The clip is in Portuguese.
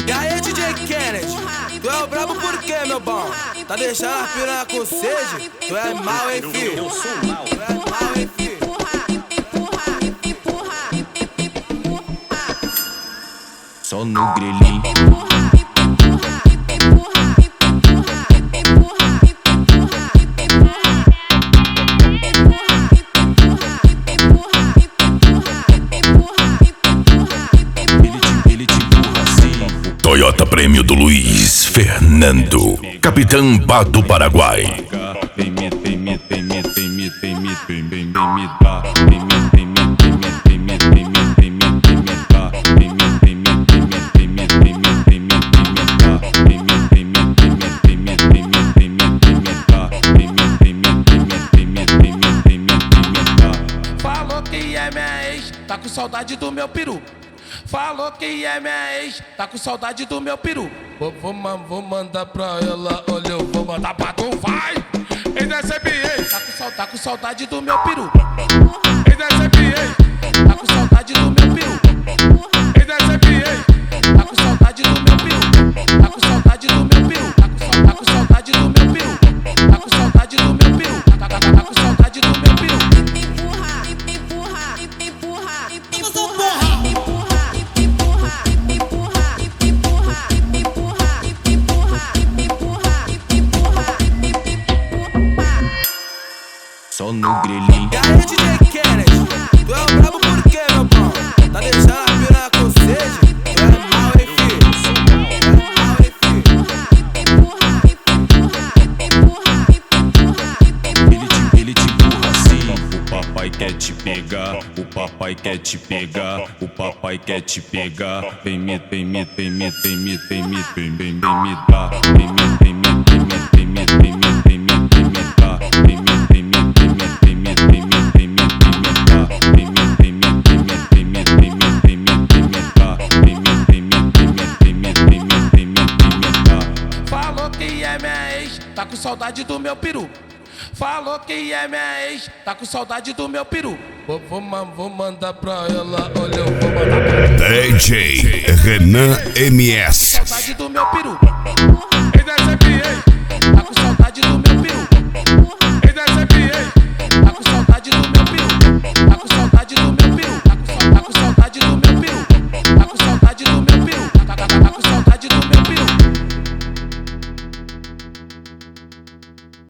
E aí, DJ Kennedy, tu é o brabo por quê, meu bom? Tá deixando a piranha com sede? Tu é mal, hein, filho? Eu sou mal. Tu é mal, hein, filho? Só no grelhinho. Ele te empurra assim. Toyota Prêmio do Luiz Fernando, Capitão Bá do Paraguai. Vem me dar. Vem me dar. Falou que é minha ex, tá com saudade do meu peru. Falou que é minha ex, tá com saudade do meu peru. Vou mandar pra ela, olha, eu vou mandar pra tu, vai! Tá com saudade do meu peru. Tá com saudade do meu peru. Tá com saudade do meu peru. Tá com saudade do meu peru. Tá com saudade do meu peru. Tá com saudade do meu peru. Tá com saudade do meu peru. Só no grelhinho. E aí, DJ Kennedy, tu é o brabo por quê, meu bom? Tá deixando a piranha com sede? Tu é mal, hein, filho? Tu é mal, hein, filho? Ele te empurra assim. O papai quer te pegar. O papai quer te pegar. O papai quer te pegar. Vem me dar. Vem me dar. Falou que é minha ex, tá com saudade do meu peru. Falou que é minha ex, tá com saudade do meu peru. Vou mandar pra ela, olha, eu vou mandar pra ela. DJ Renan MS. Saudade do meu peru.